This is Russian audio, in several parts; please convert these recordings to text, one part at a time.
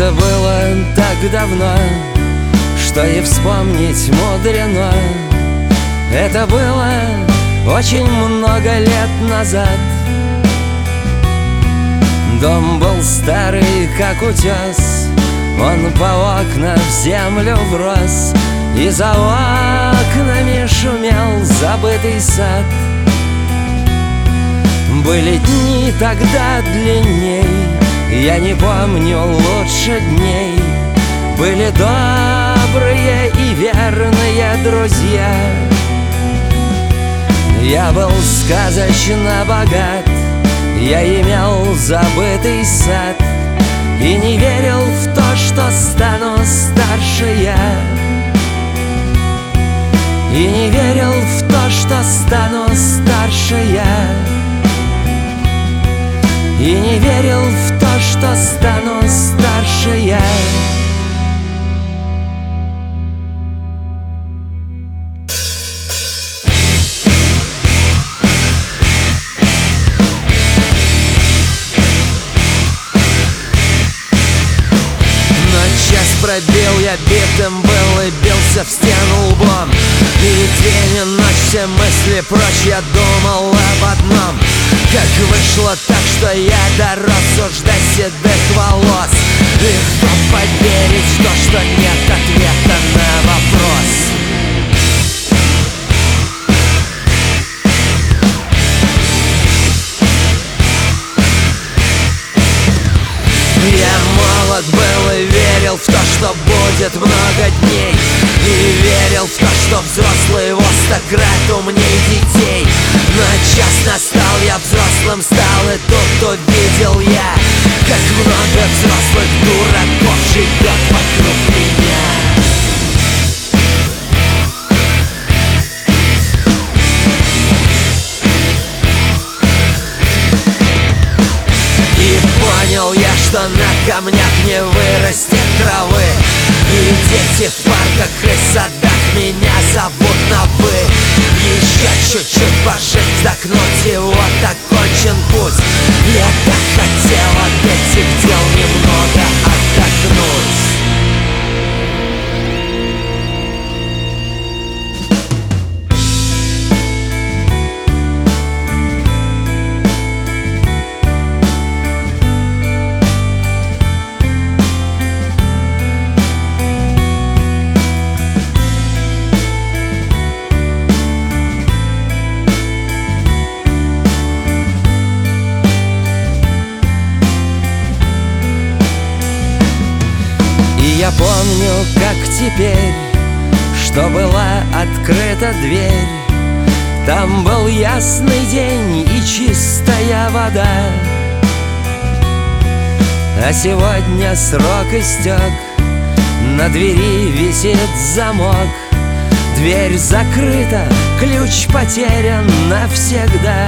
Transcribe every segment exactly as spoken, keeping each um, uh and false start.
Это было так давно, что и вспомнить мудрено. Это было очень много лет назад. Дом был старый, как утес, он по окнам в землю врос, и за окнами шумел забытый сад. Были дни тогда длинней, я не помню лучше дней. Были добрые и верные друзья. Я был сказочно богат, я имел забытый сад и не верил в то, что стану старше я. И не верил в то, что стану старше я. И не верил в то, что стану старше я. Пробил, я битым был и бился в стену лбом. И день и ночь, все мысли прочь, я думал об одном: как вышло так, что я дорос уж до седых волос. И кто поверит в то, что нет ответа на вопрос? Я молод был и верил в то, что будет много дней. И верил в то, что взрослые во сто крат умней детей. Но час настал, я взрослым стал, и тут увидел я, как много взрослых дураков живет вокруг меня. Понял я, что на камнях не вырастет травы. И дети в парках и садах меня зовут на «вы». Еще чуть-чуть пожить, вдохнуть, и вот окончен путь. Я так хотел от этих дел немного отдохнуть. Я помню, как теперь, что была открыта дверь. Там был ясный день и чистая вода. А сегодня срок истек, на двери висит замок. Дверь закрыта, ключ потерян навсегда.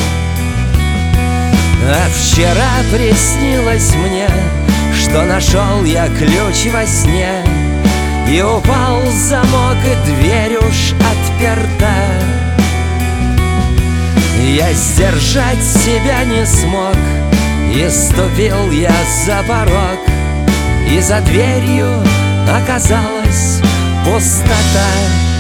А вчера приснилось мне, что нашел я ключ во сне, и упал замок, и дверь уж отперта. Я сдержать себя не смог, и ступил я за порог, и за дверью оказалась пустота.